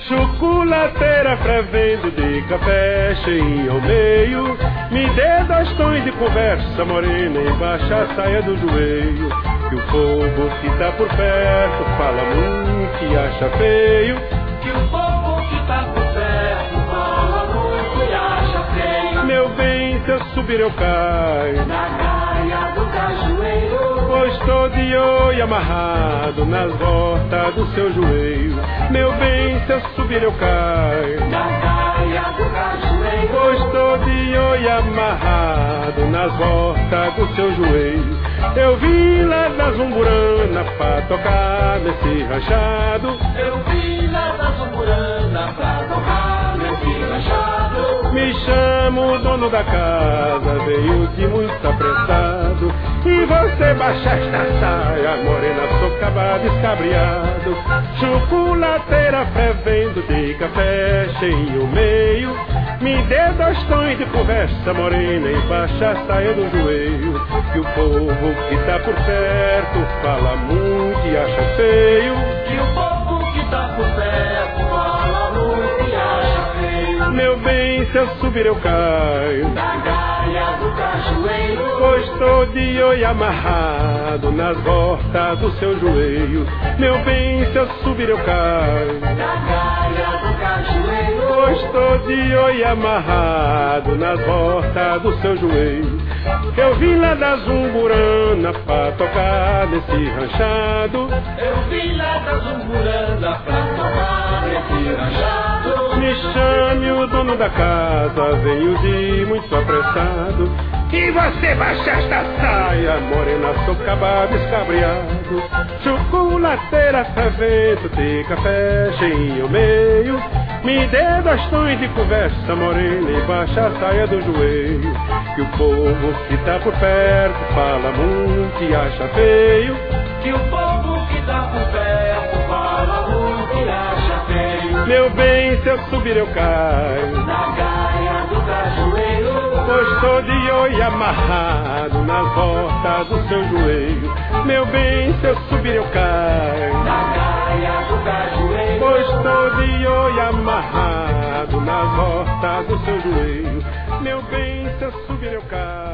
Chocolateira pré-venda de café cheinho ao meio, me dê 2 tons de conversa morena embaixo a saia do joelho, que o povo que tá por perto fala muito e acha feio, que o povo que tá por perto fala muito e acha feio. Meu bem, se eu subir eu caio na gaia do cajueiro, pois tô de oi amarrado nas voltas do seu joelho. Meu bem, se eu subir eu caio na gaia do cajueiro, pois tô de oi amarrado nas voltas do seu joelho. Eu vim lá da Zumburana pra tocar nesse ranchado, eu vim lá da Zumburana pra tocar nesse ranchado. Me chamo dono da casa, veio de muito apressado, e você baixa esta saia, morena, sou cabado escabriado. Chocolateira pré-vendo de café cheinho meio, me dê 2 tons de conversa morena e baixa a saia do joelho, que o povo que tá por perto fala muito e acha feio, que o povo que tá por perto fala muito e acha feio. Meu bem, se eu subir eu caio na gaia do cajueiro, pois tô de oi amarrado nas voltas do seu joelho. Meu bem, se eu subir eu caio na gaia do cajueiro, pois tô de oi amarrado nas voltas do seu joelho. Eu vim lá da Zumburana pra tocar nesse ranchado, eu vim lá da Zumburana pra tocar nesse ranchado. Me chame o dono da casa, venho de muito apressado, e você baixa esta saia, morena, sou cabado escabriado. Chocolateira fervendo de café cheinho ao meio, me dê 2 tons de conversa morena e baixa a saia do joelho, que o povo que tá por perto fala muito e acha feio, que o povo que tá por perto fala muito e acha feio. Meu bem, se eu subir eu caio na gaia do cajueiro, pois tô de oi amarrado nas voltas do seu joelho. Meu bem, se eu subir eu caio na gaia do cajueiro, pois tô de oi amarrado nas voltas do seu joelho. Meu bem, se eu subir eu caio.